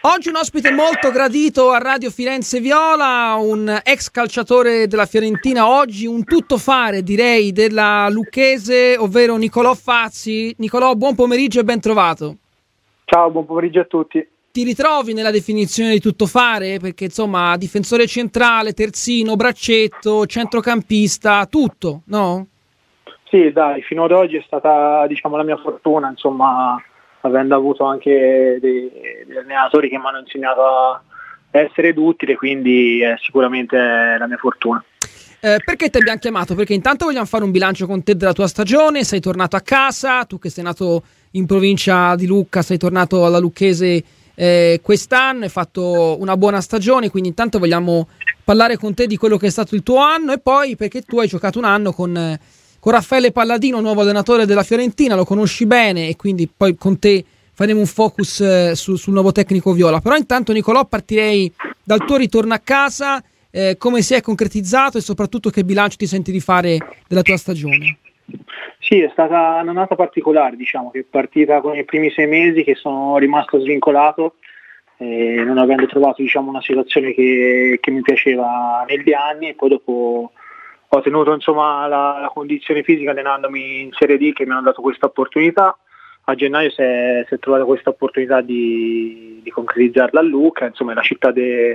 Oggi un ospite molto gradito a Radio Firenze Viola, un ex calciatore della Fiorentina, oggi un tuttofare direi della Lucchese, ovvero Nicolò Fazzi. Nicolò, buon pomeriggio e ben trovato. Ciao, buon pomeriggio a tutti. Ti ritrovi nella definizione di tuttofare? Perché insomma difensore centrale, terzino, braccetto, centrocampista, tutto, no? Sì, dai, fino ad oggi è stata la mia fortuna, insomma, avendo avuto anche degli allenatori che mi hanno insegnato a essere duttile, quindi è sicuramente la mia fortuna. Perché ti abbiamo chiamato? Perché intanto vogliamo fare un bilancio con te della tua stagione, sei tornato a casa, tu che sei nato in provincia di Lucca, sei tornato alla Lucchese quest'anno, hai fatto una buona stagione, quindi intanto vogliamo parlare con te di quello che è stato il tuo anno e poi perché tu hai giocato un anno con Raffaele Palladino, nuovo allenatore della Fiorentina, lo conosci bene e quindi poi con te faremo un focus sul nuovo tecnico viola. Però intanto Nicolò partirei dal tuo ritorno a casa, come si è concretizzato e soprattutto che bilancio ti senti di fare della tua stagione? Sì, è stata un'annata particolare, che è partita con i primi 6 mesi che sono rimasto svincolato, non avendo trovato una situazione che mi piaceva negli anni e poi dopo ho tenuto la condizione fisica allenandomi in Serie D che mi hanno dato questa opportunità. A gennaio si è trovata questa opportunità di concretizzarla a Lucca, insomma è la città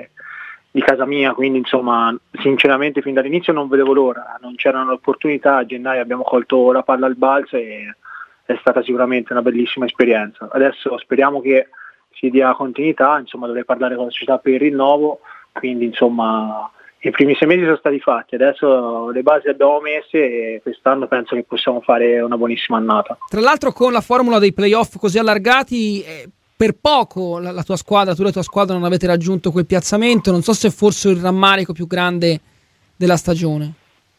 di casa mia, quindi sinceramente fin dall'inizio non vedevo l'ora, non c'erano opportunità, a gennaio abbiamo colto la palla al balzo e è stata sicuramente una bellissima esperienza. Adesso speriamo che si dia continuità, dovrei parlare con la società per il rinnovo, quindi i primi 6 mesi sono stati fatti, adesso le basi le abbiamo messe e quest'anno penso che possiamo fare una buonissima annata. Tra l'altro con la formula dei playoff così allargati, per poco la tua squadra, tu e la tua squadra non avete raggiunto quel piazzamento, non so se forse il rammarico più grande della stagione.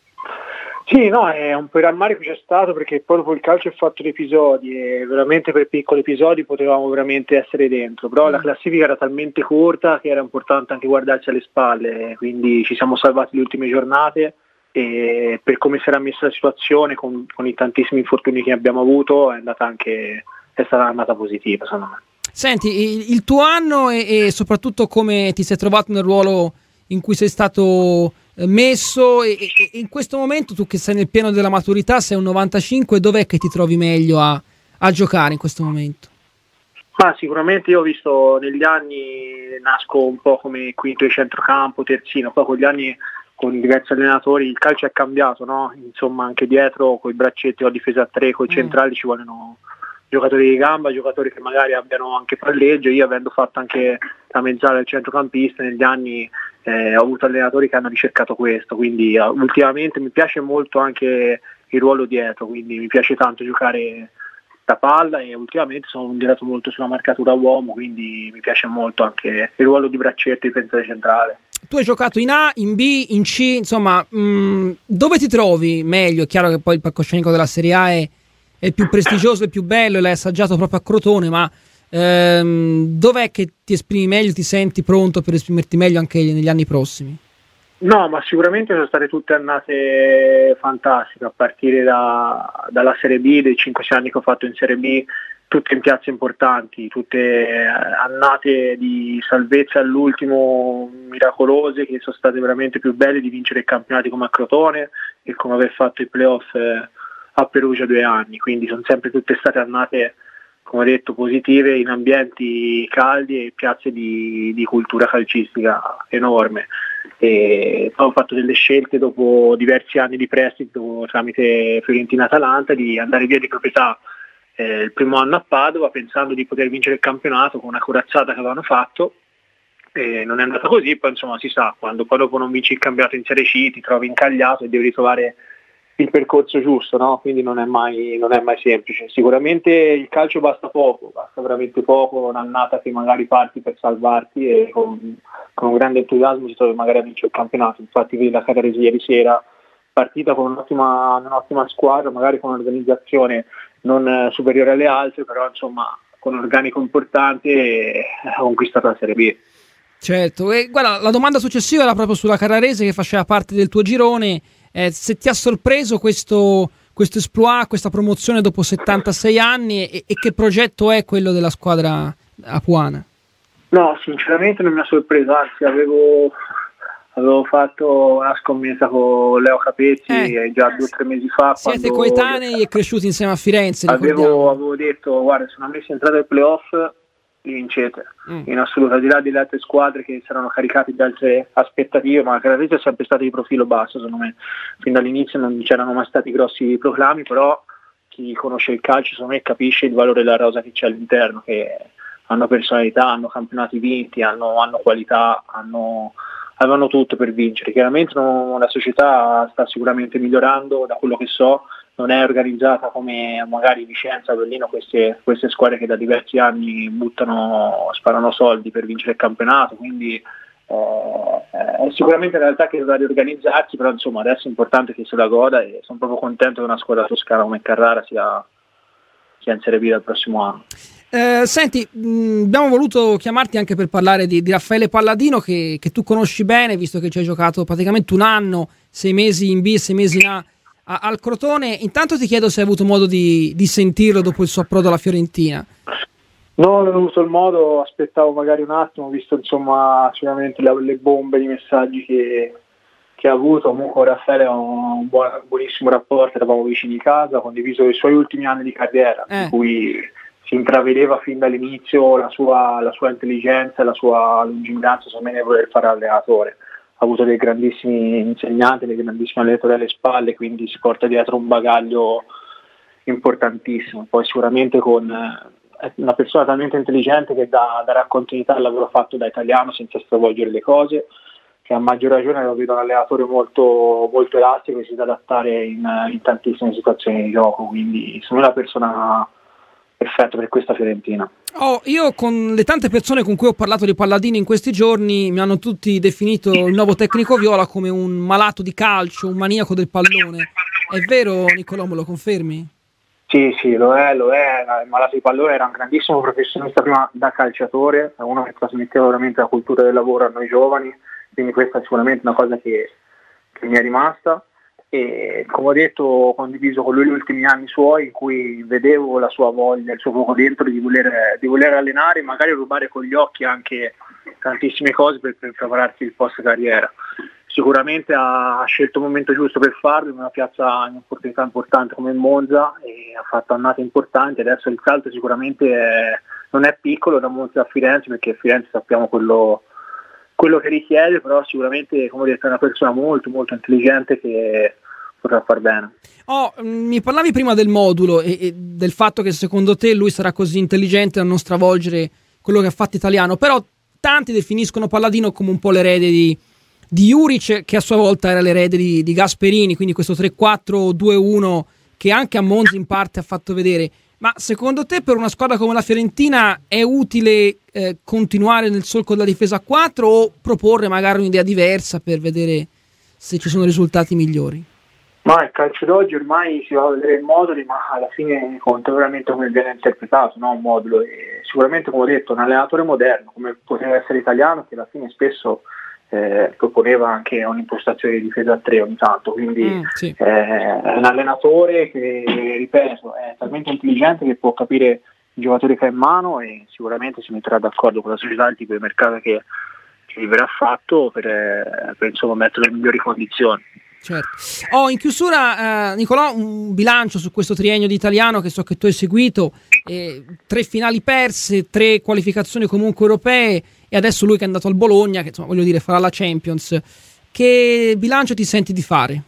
Sì, no, è un po' il rammarico c'è stato perché poi dopo il calcio è fatto di episodi e veramente per piccoli episodi potevamo veramente essere dentro, però la classifica era talmente corta che era importante anche guardarsi alle spalle, quindi ci siamo salvati le ultime giornate e per come si era messa la situazione con i tantissimi infortuni che abbiamo avuto è stata un'annata positiva secondo me. Senti, il tuo anno e soprattutto come ti sei trovato nel ruolo in cui sei stato messo e in questo momento tu che sei nel pieno della maturità, sei un 95, dov'è che ti trovi meglio a giocare in questo momento? Ma sicuramente io ho visto negli anni, nasco un po' come quinto di centrocampo, terzino, poi con gli anni con diversi allenatori il calcio è cambiato, no? Anche dietro con i braccetti o a difesa a 3, con i centrali ci vogliono giocatori di gamba, giocatori che magari abbiano anche palleggio. Io avendo fatto anche la mezzala del centrocampista negli anni ho avuto allenatori che hanno ricercato questo, quindi ultimamente mi piace molto anche il ruolo dietro, quindi mi piace tanto giocare da palla e ultimamente sono andato molto sulla marcatura uomo, quindi mi piace molto anche il ruolo di braccetto difensore centrale. Tu hai giocato in A, in B, in C, dove ti trovi meglio? È chiaro che poi il palcoscenico della Serie A è il più prestigioso, il più bello e l'hai assaggiato proprio a Crotone, ma dov'è che ti esprimi meglio, ti senti pronto per esprimerti meglio anche negli anni prossimi? No, ma sicuramente sono state tutte annate fantastiche, a partire dalla Serie B, dei 5-6 anni che ho fatto in Serie B, tutte in piazze importanti, tutte annate di salvezza all'ultimo, miracolose, che sono state veramente più belle di vincere i campionati come a Crotone e come aver fatto i playoff a Perugia 2 anni, quindi sono sempre tutte state annate, come ho detto, positive in ambienti caldi e piazze di cultura calcistica enorme. E poi ho fatto delle scelte dopo diversi anni di prestito tramite Fiorentina-Atalanta di andare via di proprietà il primo anno a Padova pensando di poter vincere il campionato con una corazzata che avevano fatto e non è andata così. Poi si sa, quando poi dopo non vinci il campionato in Serie C ti trovi incagliato e devi ritrovare il percorso giusto, no? Quindi non è mai semplice. Sicuramente il calcio basta veramente poco, un'annata che magari parti per salvarti e con un grande entusiasmo si trovi magari a vincere il campionato. Infatti la Carraresi ieri sera partita con un'ottima squadra, magari con un'organizzazione non superiore alle altre, però con un organico importante ha conquistato la Serie B. Certo, e guarda, la domanda successiva era proprio sulla Carrarese che faceva parte del tuo girone. Se ti ha sorpreso questo exploit, questa promozione dopo 76 anni e che progetto è quello della squadra apuana? No, sinceramente non mi ha sorpreso, anzi avevo fatto una scommessa con Leo Capezzi già 2 o 3 mesi fa. Siete coetanei e cresciuti insieme a Firenze, ricordiamo. Avevo detto, guarda, se non avessi entrato ai playoff li vincete, in assoluto, al di là delle altre squadre che saranno caricate di altre aspettative, ma Caratese è sempre stato di profilo basso, secondo me. Fin dall'inizio non c'erano mai stati grossi proclami, però chi conosce il calcio, secondo me, capisce il valore della rosa che c'è all'interno, che hanno personalità, hanno campionati vinti, hanno qualità, avevano tutto per vincere. Chiaramente la società sta sicuramente migliorando, da quello che so, non è organizzata come magari Vicenza, Avellino, queste squadre che da diversi anni sparano soldi per vincere il campionato, quindi è sicuramente una realtà che dovrà riorganizzarsi, però insomma adesso è importante che se la goda, e sono proprio contento che una squadra toscana come Carrara sia in Serie B dal prossimo anno. Senti, abbiamo voluto chiamarti anche per parlare di Raffaele Palladino, che tu conosci bene, visto che ci hai giocato praticamente un anno, 6 mesi in B e 6 mesi in A al Crotone. Intanto ti chiedo se hai avuto modo di sentirlo dopo il suo approdo alla Fiorentina. No, non ho avuto il modo, aspettavo magari un attimo, visto insomma sicuramente le bombe di messaggi che ha avuto. Comunque Raffaele ha un buonissimo rapporto, eravamo vicini di casa, ho condiviso i suoi ultimi anni di carriera, in cui si intravedeva fin dall'inizio la sua intelligenza e la sua lungimiranza, secondo me, nel voler fare allenatore. Ha avuto dei grandissimi insegnanti, dei grandissimi allenatori alle spalle, quindi si porta dietro un bagaglio importantissimo. Poi sicuramente è una persona talmente intelligente che dà continuità al lavoro fatto da italiano senza stravolgere le cose, che a maggior ragione lo vedo un allenatore molto, molto elastico, che si sa adattare in tantissime situazioni di gioco, quindi sono una persona perfetta per questa Fiorentina. Io con le tante persone con cui ho parlato di Palladino in questi giorni mi hanno tutti definito il nuovo tecnico viola come un malato di calcio, un maniaco del pallone. È vero, Nicolò, me lo confermi? Sì, lo è. Il malato di pallone era un grandissimo professionista prima da calciatore, uno che trasmetteva veramente la cultura del lavoro a noi giovani, quindi questa è sicuramente una cosa che mi è rimasta. E come ho detto, ho condiviso con lui gli ultimi anni suoi, in cui vedevo la sua voglia, il suo fuoco dentro di voler allenare, magari rubare con gli occhi anche tantissime cose per prepararsi il post carriera. Sicuramente ha scelto il momento giusto per farlo, in una piazza in un'opportunità importante come il Monza, e ha fatto annate importanti. Adesso il salto sicuramente non è piccolo da Monza a Firenze, perché a Firenze sappiamo quello che richiede, però sicuramente, come ho detto, è una persona molto molto intelligente che potrà far bene. Mi parlavi prima del modulo e del fatto che secondo te lui sarà così intelligente da non stravolgere quello che ha fatto Italiano, però tanti definiscono Palladino come un po' l'erede di Juric, che a sua volta era l'erede di Gasperini, quindi questo 3-4-2-1 che anche a Monza in parte ha fatto vedere. Ma secondo te per una squadra come la Fiorentina è utile continuare nel solco della difesa a 4 o proporre magari un'idea diversa per vedere se ci sono risultati migliori? Ma il calcio d'oggi ormai si va a vedere i moduli, ma alla fine conta veramente come viene interpretato, no? Un modulo. E sicuramente, come ho detto, un allenatore moderno, come poteva essere Italiano, che alla fine spesso proponeva anche un'impostazione di difesa a 3 ogni tanto, quindi sì. È un allenatore che, ripeto, è talmente intelligente che può capire i giocatori che ha in mano, e sicuramente si metterà d'accordo con la società, il tipo di mercato che gli verrà fatto per insomma metterlo in migliori condizioni. Certo. In chiusura, Nicolò, un bilancio su questo triennio di Italiano che so che tu hai seguito, 3 finali perse, 3 qualificazioni comunque europee, e adesso lui che è andato al Bologna, che insomma, voglio dire, farà la Champions. Che bilancio ti senti di fare?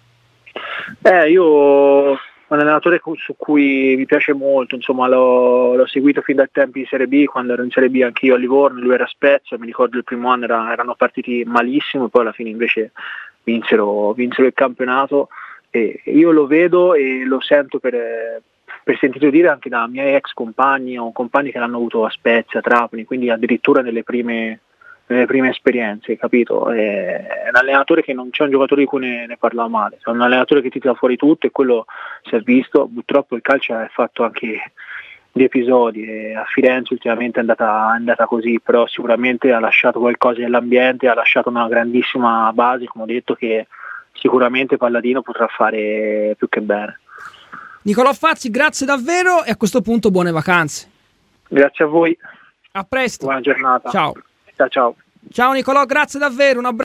Io un allenatore su cui mi piace molto, insomma l'ho seguito fin dai tempi di Serie B, quando ero in Serie B anch'io a Livorno, lui era a Spezia, mi ricordo il primo anno erano partiti malissimo, e poi alla fine invece vinsero il campionato, e io lo vedo e lo sento per sentito dire anche da miei ex compagni o compagni che l'hanno avuto a Spezia, Trapani, quindi addirittura nelle prime esperienze, capito? È un allenatore che non c'è un giocatore di cui ne parla male, è un allenatore che ti tira fuori tutto, e quello si è visto. Purtroppo il calcio è fatto anche di episodi, e a Firenze ultimamente è andata così, però sicuramente ha lasciato qualcosa nell'ambiente, ha lasciato una grandissima base, come ho detto, che sicuramente Palladino potrà fare più che bene. Nicolò Fazzi, grazie davvero, e a questo punto buone vacanze. Grazie a voi. A presto. Buona giornata. Ciao. Ciao. Ciao Nicolò, grazie davvero, un abbraccio.